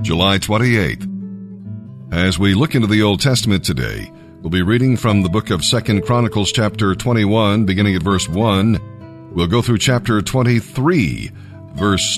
July 28th. As we look into the Old Testament today, we'll be reading from the book of 2 Chronicles chapter 21, beginning at verse 1. We'll go through chapter 23, verse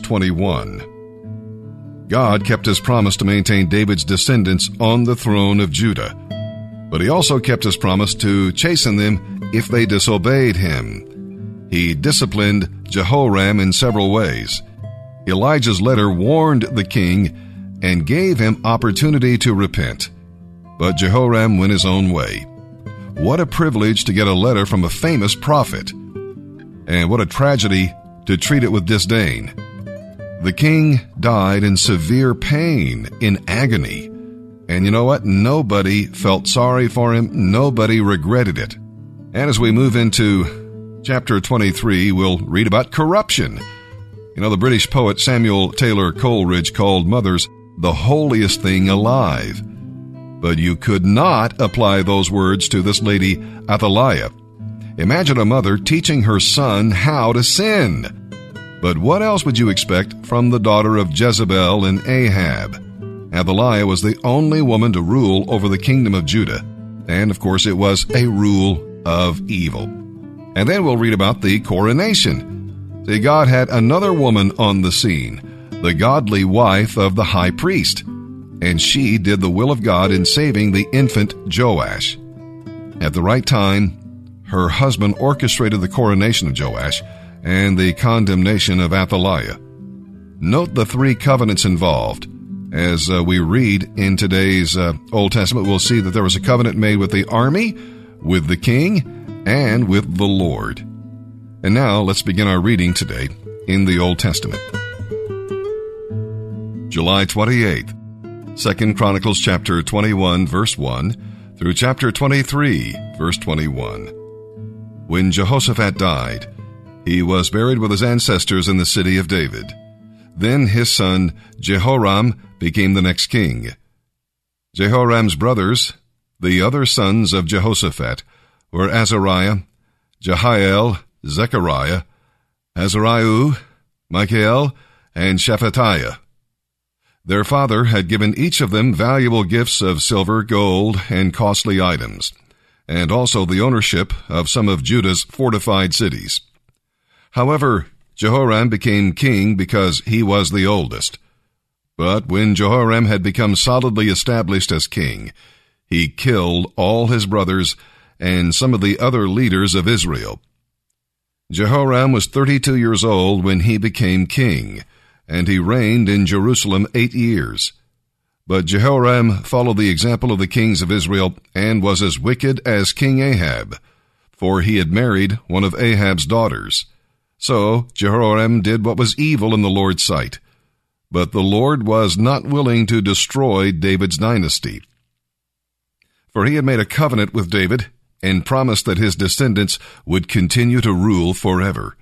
21. God kept his promise to maintain David's descendants on the throne of Judah, but he also kept his promise to chasten them if they disobeyed him. He disciplined Jehoram in several ways. Elijah's letter warned the king and gave him opportunity to repent. But Jehoram went his own way. What a privilege to get a letter from a famous prophet. And what a tragedy to treat it with disdain. The king died in severe pain, in agony. And you know what? Nobody felt sorry for him. Nobody regretted it. And as we move into chapter 23, we'll read about corruption. You know, the British poet Samuel Taylor Coleridge called mothers the holiest thing alive. But you could not apply those words to this lady Athaliah. Imagine a mother teaching her son how to sin. But what else would you expect from the daughter of Jezebel and Ahab? Athaliah was the only woman to rule over the kingdom of Judah. And of course it was a rule of evil. And then we'll read about the coronation. See, God had another woman on the scene, the godly wife of the high priest, and she did the will of God in saving the infant Joash. At the right time, her husband orchestrated the coronation of Joash and the condemnation of Athaliah. Note the three covenants involved. As we read in today's Old Testament, we'll see that there was a covenant made with the army, with the king, and with the Lord. And now let's begin our reading today in the Old Testament. July 28th, 2 Chronicles chapter 21, verse 1, through chapter 23, verse 21. When Jehoshaphat died, he was buried with his ancestors in the city of David. Then his son Jehoram became the next king. Jehoram's brothers, the other sons of Jehoshaphat, were Azariah, Jehiel, Zechariah, Azariah, Michael, and Shephatiah. Their father had given each of them valuable gifts of silver, gold, and costly items, and also the ownership of some of Judah's fortified cities. However, Jehoram became king because he was the oldest. But when Jehoram had become solidly established as king, he killed all his brothers and some of the other leaders of Israel. Jehoram was 32 years old when he became king, and he reigned in Jerusalem 8 years. But Jehoram followed the example of the kings of Israel and was as wicked as King Ahab, for he had married one of Ahab's daughters. So Jehoram did what was evil in the Lord's sight. But the Lord was not willing to destroy David's dynasty. For he had made a covenant with David and promised that his descendants would continue to rule forever.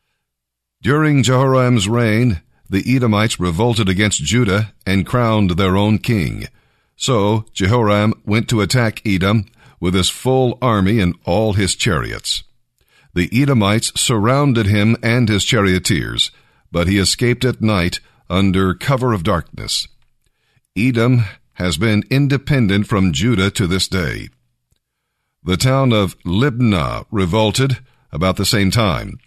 During Jehoram's reign, the Edomites revolted against Judah and crowned their own king. So Jehoram went to attack Edom with his full army and all his chariots. The Edomites surrounded him and his charioteers, but he escaped at night under cover of darkness. Edom has been independent from Judah to this day. The town of Libnah revolted about the same time,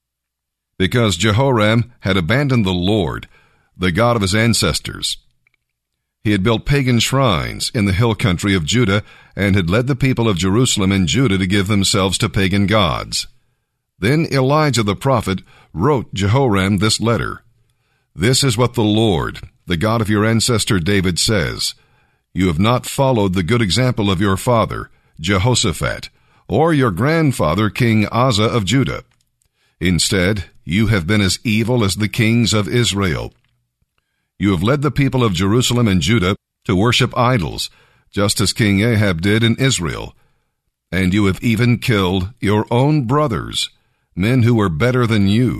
because Jehoram had abandoned the Lord, the God of his ancestors. He had built pagan shrines in the hill country of Judah and had led the people of Jerusalem and Judah to give themselves to pagan gods. Then Elijah the prophet wrote Jehoram this letter. "This is what the Lord, the God of your ancestor David, says. You have not followed the good example of your father, Jehoshaphat, or your grandfather, King Asa of Judah. Instead, you have been as evil as the kings of Israel. You have led the people of Jerusalem and Judah to worship idols, just as King Ahab did in Israel. And you have even killed your own brothers, men who were better than you.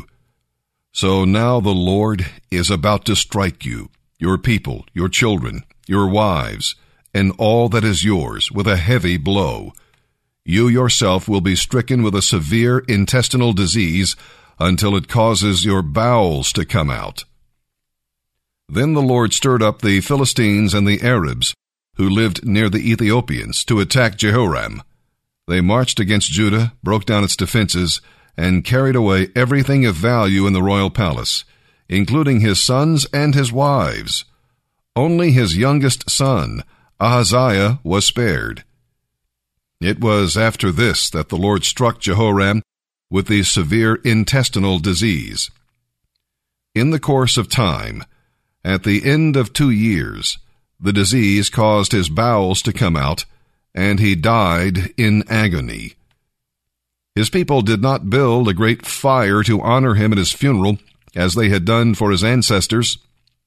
So now the Lord is about to strike you, your people, your children, your wives, and all that is yours with a heavy blow. You yourself will be stricken with a severe intestinal disease until it causes your bowels to come out." Then the Lord stirred up the Philistines and the Arabs, who lived near the Ethiopians, to attack Jehoram. They marched against Judah, broke down its defenses, and carried away everything of value in the royal palace, including his sons and his wives. Only his youngest son, Ahaziah, was spared. It was after this that the Lord struck Jehoram with the severe intestinal disease. In the course of time, at the end of 2 years, the disease caused his bowels to come out, and he died in agony. His people did not build a great fire to honor him at his funeral, as they had done for his ancestors.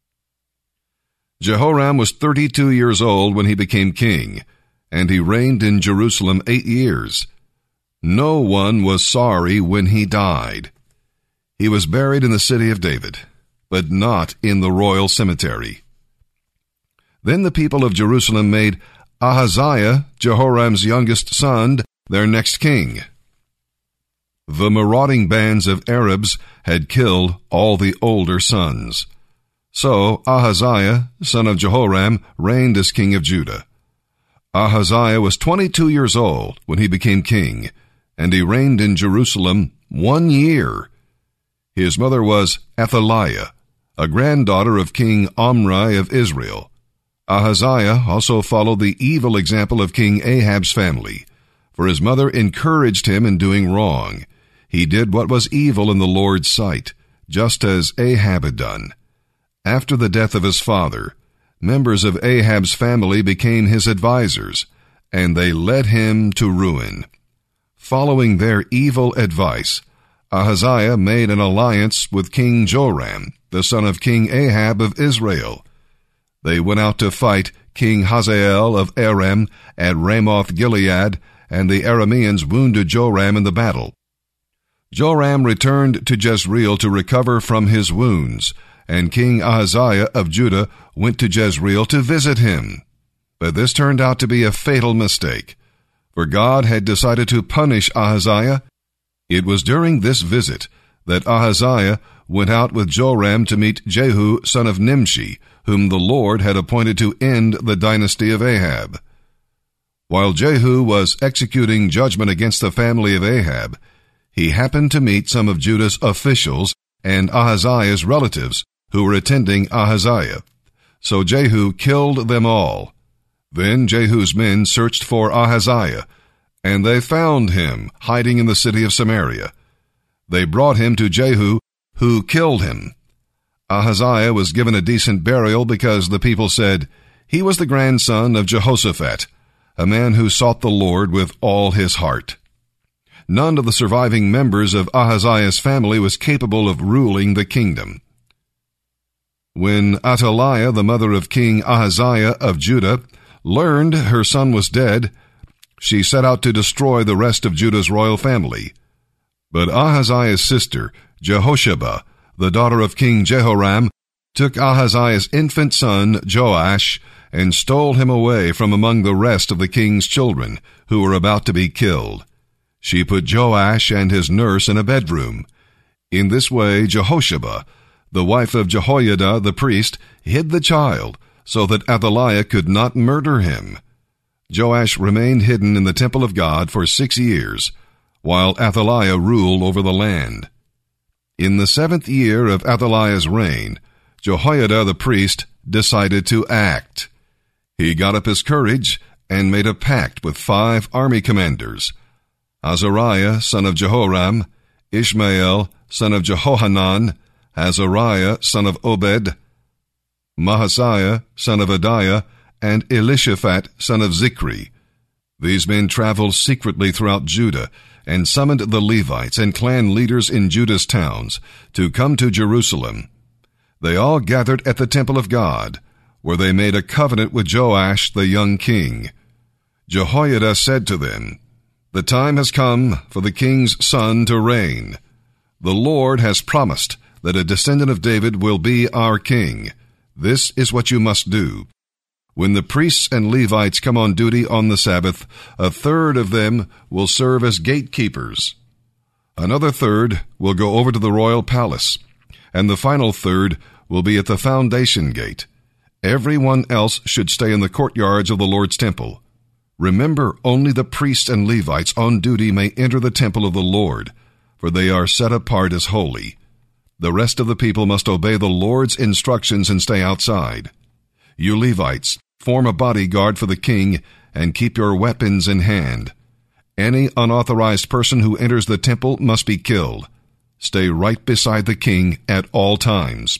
Jehoram was 32 years old when he became king, and he reigned in Jerusalem 8 years. No one was sorry when he died. He was buried in the city of David, but not in the royal cemetery. Then the people of Jerusalem made Ahaziah, Jehoram's youngest son, their next king. The marauding bands of Arabs had killed all the older sons. So Ahaziah, son of Jehoram, reigned as king of Judah. Ahaziah was 22 years old when he became king, and he reigned in Jerusalem 1 year. His mother was Athaliah, a granddaughter of King Omri of Israel. Ahaziah also followed the evil example of King Ahab's family, for his mother encouraged him in doing wrong. He did what was evil in the Lord's sight, just as Ahab had done. After the death of his father, members of Ahab's family became his advisers, and they led him to ruin. Following their evil advice, Ahaziah made an alliance with King Joram, the son of King Ahab of Israel. They went out to fight King Hazael of Aram at Ramoth-Gilead, and the Arameans wounded Joram in the battle. Joram returned to Jezreel to recover from his wounds, and King Ahaziah of Judah went to Jezreel to visit him. But this turned out to be a fatal mistake, for God had decided to punish Ahaziah. It was during this visit that Ahaziah went out with Joram to meet Jehu, son of Nimshi, whom the Lord had appointed to end the dynasty of Ahab. While Jehu was executing judgment against the family of Ahab, he happened to meet some of Judah's officials and Ahaziah's relatives who were attending Ahaziah. So Jehu killed them all. Then Jehu's men searched for Ahaziah, and they found him hiding in the city of Samaria. They brought him to Jehu, who killed him. Ahaziah was given a decent burial because the people said, "He was the grandson of Jehoshaphat, a man who sought the Lord with all his heart." None of the surviving members of Ahaziah's family was capable of ruling the kingdom. When Athaliah, the mother of King Ahaziah of Judah, learned her son was dead, she set out to destroy the rest of Judah's royal family. But Ahaziah's sister, Jehosheba, the daughter of King Jehoram, took Ahaziah's infant son, Joash, and stole him away from among the rest of the king's children, who were about to be killed. She put Joash and his nurse in a bedroom. In this way, Jehosheba, the wife of Jehoiada the priest, hid the child, so that Athaliah could not murder him. Joash remained hidden in the temple of God for 6 years, while Athaliah ruled over the land. In the 7th year of Athaliah's reign, Jehoiada the priest decided to act. He got up his courage and made a pact with 5 army commanders: Azariah, son of Jehoram, Ishmael, son of Jehohanan, Azariah, son of Obed, Mahasiah, son of Adiah, and Elishaphat, son of Zikri. These men traveled secretly throughout Judah and summoned the Levites and clan leaders in Judah's towns to come to Jerusalem. They all gathered at the temple of God, where they made a covenant with Joash the young king. Jehoiada said to them, "The time has come for the king's son to reign. The Lord has promised that a descendant of David will be our king. This is what you must do. When the priests and Levites come on duty on the Sabbath, 1/3 of them will serve as gatekeepers. Another 1/3 will go over to the royal palace, and the final 1/3 will be at the foundation gate. Everyone else should stay in the courtyards of the Lord's temple. Remember, only the priests and Levites on duty may enter the temple of the Lord, for they are set apart as holy. The rest of the people must obey the Lord's instructions and stay outside. You Levites, form a bodyguard for the king and keep your weapons in hand. Any unauthorized person who enters the temple must be killed. Stay right beside the king at all times."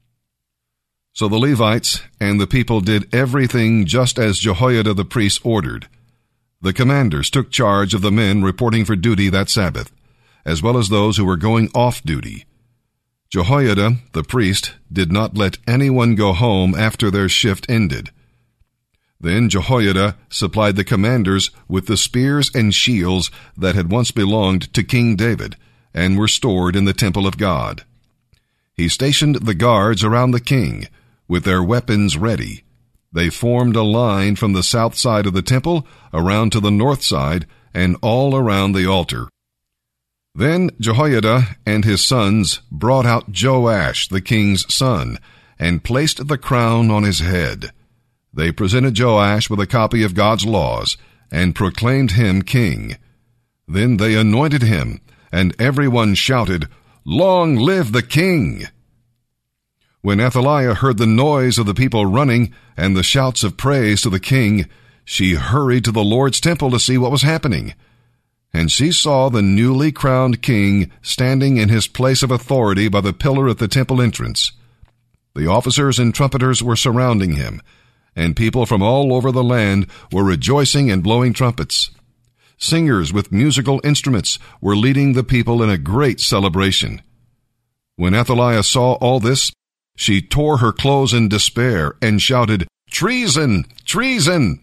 So the Levites and the people did everything just as Jehoiada the priest ordered. The commanders took charge of the men reporting for duty that Sabbath, as well as those who were going off duty. Jehoiada the priest did not let anyone go home after their shift ended. Then Jehoiada supplied the commanders with the spears and shields that had once belonged to King David and were stored in the temple of God. He stationed the guards around the king, with their weapons ready. They formed a line from the south side of the temple around to the north side and all around the altar. Then Jehoiada and his sons brought out Joash, the king's son, and placed the crown on his head. They presented Joash with a copy of God's laws and proclaimed him king. Then they anointed him, and everyone shouted, "Long live the king!" When Athaliah heard the noise of the people running and the shouts of praise to the king, she hurried to the Lord's temple to see what was happening. And she saw the newly crowned king standing in his place of authority by the pillar at the temple entrance. The officers and trumpeters were surrounding him, and people from all over the land were rejoicing and blowing trumpets. Singers with musical instruments were leading the people in a great celebration. When Athaliah saw all this, she tore her clothes in despair and shouted, "Treason! Treason!"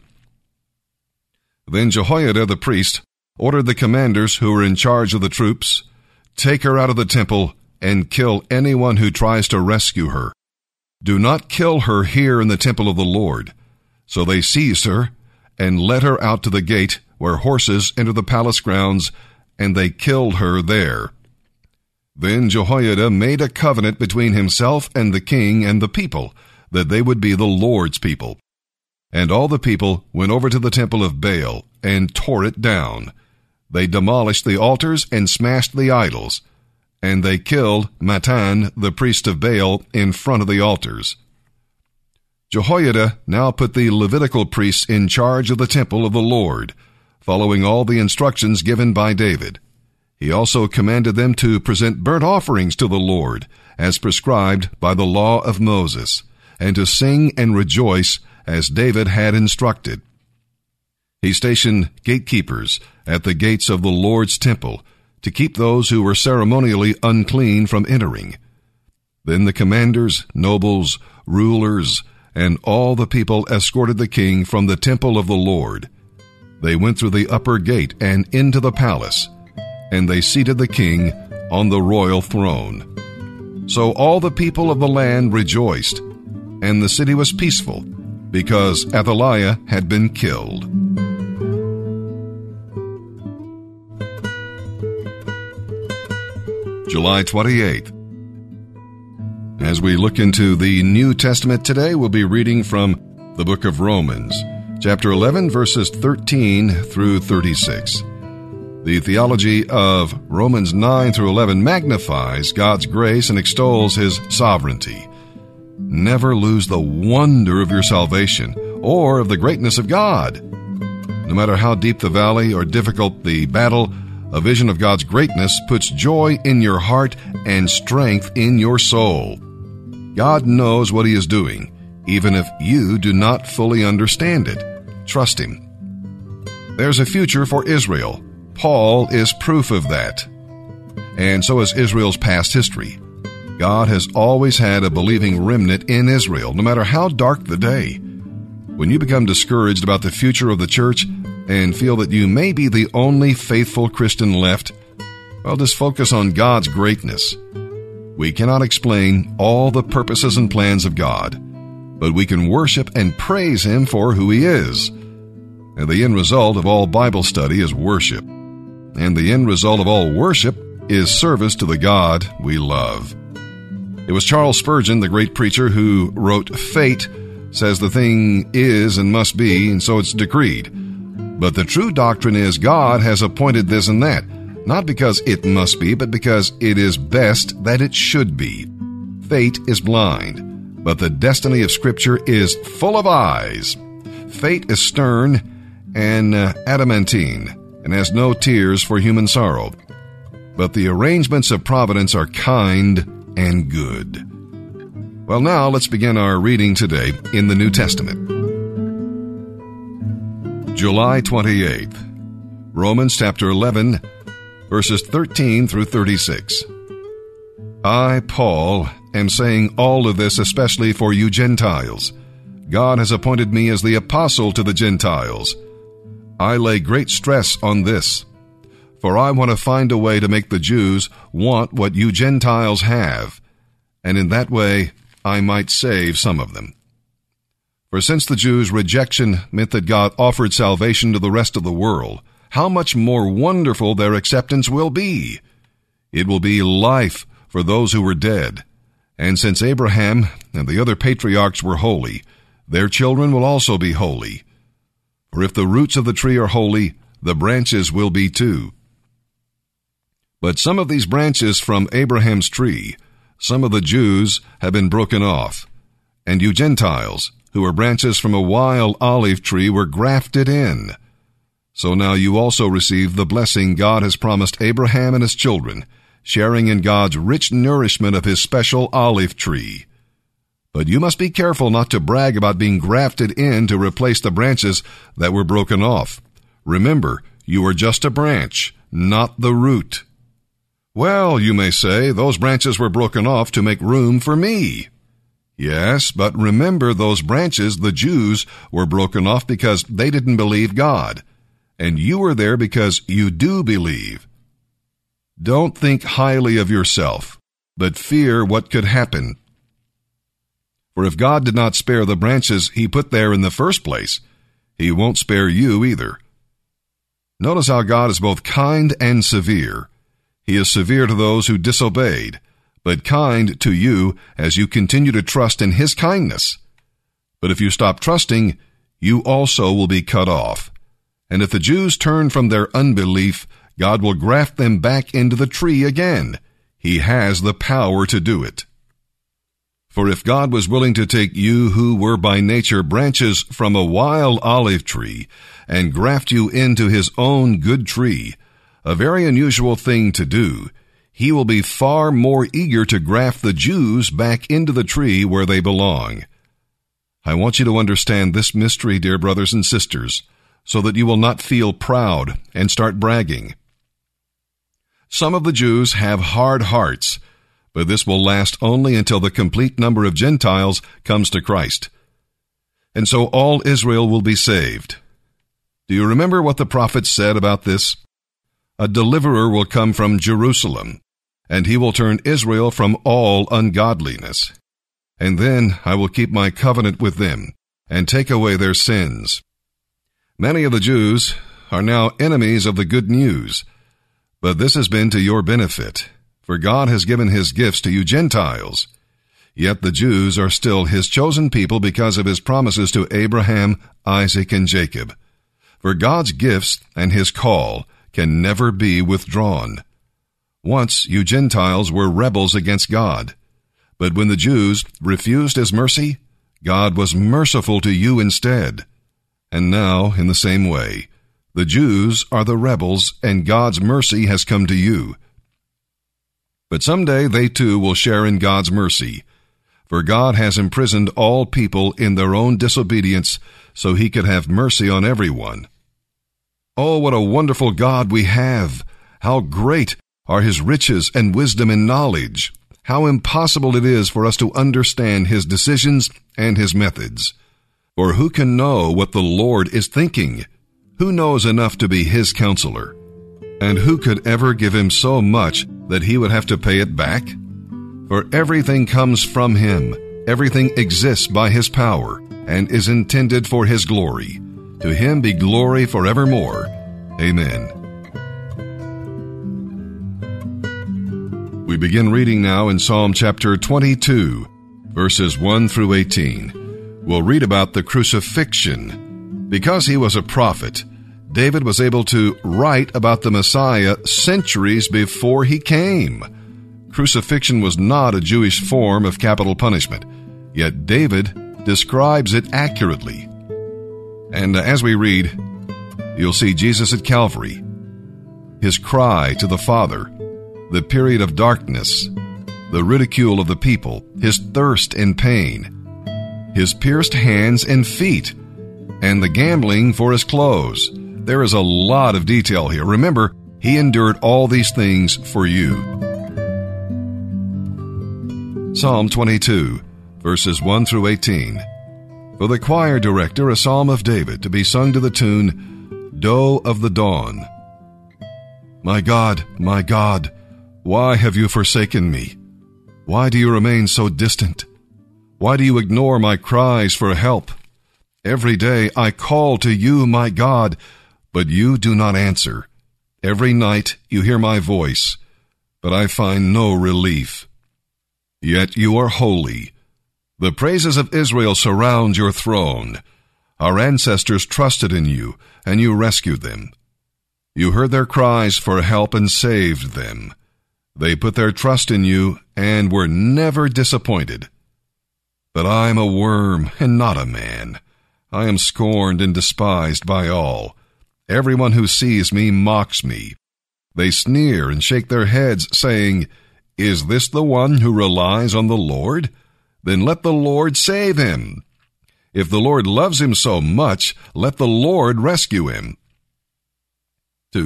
Then Jehoiada the priest ordered the commanders who were in charge of the troops, "Take her out of the temple and kill anyone who tries to rescue her. Do not kill her here in the temple of the Lord." So they seized her and led her out to the gate where horses enter the palace grounds, and they killed her there. Then Jehoiada made a covenant between himself and the king and the people, that they would be the Lord's people. And all the people went over to the temple of Baal and tore it down. They demolished the altars and smashed the idols, and they killed Mattan, the priest of Baal, in front of the altars. Jehoiada now put the Levitical priests in charge of the temple of the Lord, following all the instructions given by David. He also commanded them to present burnt offerings to the Lord, as prescribed by the law of Moses, and to sing and rejoice as David had instructed. He stationed gatekeepers at the gates of the Lord's temple to keep those who were ceremonially unclean from entering. Then the commanders, nobles, rulers, and all the people escorted the king from the temple of the Lord. They went through the upper gate and into the palace, and they seated the king on the royal throne. So all the people of the land rejoiced, and the city was peaceful, because Athaliah had been killed. July 28th. As we look into the New Testament today, we'll be reading from the book of Romans, chapter 11, verses 13 through 36. The theology of Romans 9 through 11 magnifies God's grace and extols His sovereignty. Never lose the wonder of your salvation or of the greatness of God. No matter how deep the valley or difficult the battle, a vision of God's greatness puts joy in your heart and strength in your soul. God knows what He is doing, even if you do not fully understand it. Trust Him. There's a future for Israel. Paul is proof of that. And so is Israel's past history. God has always had a believing remnant in Israel, no matter how dark the day. When you become discouraged about the future of the church and feel that you may be the only faithful Christian left, well, just focus on God's greatness. We cannot explain all the purposes and plans of God, but we can worship and praise Him for who He is. And the end result of all Bible study is worship. And the end result of all worship is service to the God we love. It was Charles Spurgeon, the great preacher, who wrote, "Fate says the thing is and must be, and so it's decreed. But the true doctrine is God has appointed this and that, not because it must be, but because it is best that it should be. Fate is blind, but the destiny of Scripture is full of eyes. Fate is stern and adamantine, and has no tears for human sorrow. But the arrangements of providence are kind and good." Well, now let's begin our reading today in the New Testament. July 28th, Romans chapter 11, verses 13 through 36. I, Paul, am saying all of this especially for you Gentiles. God has appointed me as the apostle to the Gentiles. I lay great stress on this, for I want to find a way to make the Jews want what you Gentiles have, and in that way I might save some of them. For since the Jews' rejection meant that God offered salvation to the rest of the world, how much more wonderful their acceptance will be! It will be life for those who were dead. And since Abraham and the other patriarchs were holy, their children will also be holy. For if the roots of the tree are holy, the branches will be too. But some of these branches from Abraham's tree, some of the Jews, have been broken off, and you Gentiles, who are branches from a wild olive tree, were grafted in. So now you also receive the blessing God has promised Abraham and his children, sharing in God's rich nourishment of his special olive tree. But you must be careful not to brag about being grafted in to replace the branches that were broken off. Remember, you are just a branch, not the root. Well, you may say, those branches were broken off to make room for me. Yes, but remember, those branches, the Jews, were broken off because they didn't believe God, and you were there because you do believe. Don't think highly of yourself, but fear what could happen. For if God did not spare the branches he put there in the first place, he won't spare you either. Notice how God is both kind and severe. He is severe to those who disobeyed, but kind to you as you continue to trust in his kindness. But if you stop trusting, you also will be cut off. And if the Jews turn from their unbelief, God will graft them back into the tree again. He has the power to do it. For if God was willing to take you who were by nature branches from a wild olive tree and graft you into his own good tree, a very unusual thing to do, he will be far more eager to graft the Jews back into the tree where they belong. I want you to understand this mystery, dear brothers and sisters, so that you will not feel proud and start bragging. Some of the Jews have hard hearts, but this will last only until the complete number of Gentiles comes to Christ. And so all Israel will be saved. Do you remember what the prophet said about this? A deliverer will come from Jerusalem, and he will turn Israel from all ungodliness. And then I will keep my covenant with them, and take away their sins. Many of the Jews are now enemies of the good news, but this has been to your benefit, for God has given his gifts to you Gentiles. Yet the Jews are still his chosen people because of his promises to Abraham, Isaac, and Jacob. For God's gifts and his call can never be withdrawn. Once you Gentiles were rebels against God, but when the Jews refused his mercy, God was merciful to you instead. And now, in the same way, the Jews are the rebels, and God's mercy has come to you. But someday they too will share in God's mercy, for God has imprisoned all people in their own disobedience so he could have mercy on everyone. Oh, what a wonderful God we have! How great are his riches and wisdom and knowledge! How impossible it is for us to understand his decisions and his methods. For who can know what the Lord is thinking? Who knows enough to be his counselor? And who could ever give him so much that he would have to pay it back? For everything comes from him. Everything exists by his power and is intended for his glory. To him be glory forevermore. Amen. We begin reading now in Psalm chapter 22, verses 1 through 18. We'll read about the crucifixion. Because he was a prophet, David was able to write about the Messiah centuries before he came. Crucifixion was not a Jewish form of capital punishment, yet David describes it accurately. And as we read, you'll see Jesus at Calvary, his cry to the Father, the period of darkness, the ridicule of the people, his thirst and pain, his pierced hands and feet, and the gambling for his clothes. There is a lot of detail here. Remember, he endured all these things for you. Psalm 22, verses 1 through 18. For the choir director, a psalm of David, to be sung to the tune, Doe of the Dawn. My God, why have you forsaken me? Why do you remain so distant? Why do you ignore my cries for help? Every day I call to you, my God, but you do not answer. Every night you hear my voice, but I find no relief. Yet you are holy. The praises of Israel surround your throne. Our ancestors trusted in you, and you rescued them. You heard their cries for help and saved them. They put their trust in you and were never disappointed. But I am a worm and not a man. I am scorned and despised by all. Everyone who sees me mocks me. They sneer and shake their heads, saying, Is this the one who relies on the Lord? Then let the Lord save him. If the Lord loves him so much, let the Lord rescue him. 2.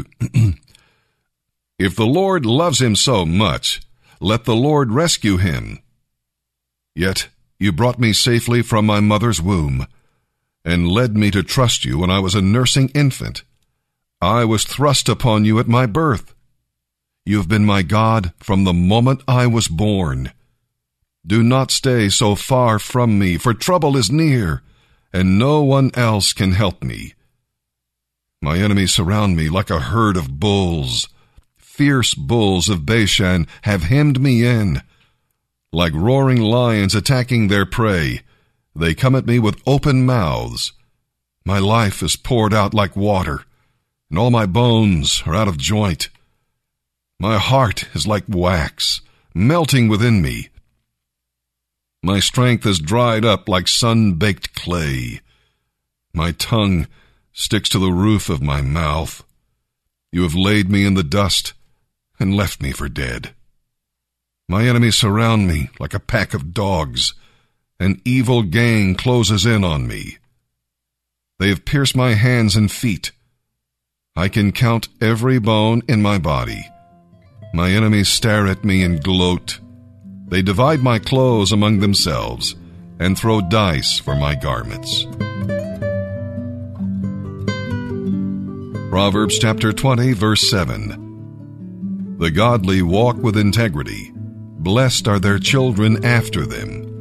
If the Lord loves him so much, let the Lord rescue him. Yet you brought me safely from my mother's womb, and led me to trust you when I was a nursing infant. I was thrust upon you at my birth. You have been my God from the moment I was born. Do not stay so far from me, for trouble is near, and no one else can help me. My enemies surround me like a herd of bulls. Fierce bulls of Bashan have hemmed me in. Like roaring lions attacking their prey, they come at me with open mouths. My life is poured out like water, and all my bones are out of joint. My heart is like wax, melting within me. My strength is dried up like sun-baked clay. My tongue sticks to the roof of my mouth. You have laid me in the dust and left me for dead. My enemies surround me like a pack of dogs. An evil gang closes in on me. They have pierced my hands and feet. I can count every bone in my body. My enemies stare at me and gloat. They divide my clothes among themselves and throw dice for my garments. Proverbs chapter 20, verse 7. The godly walk with integrity. Blessed are their children after them.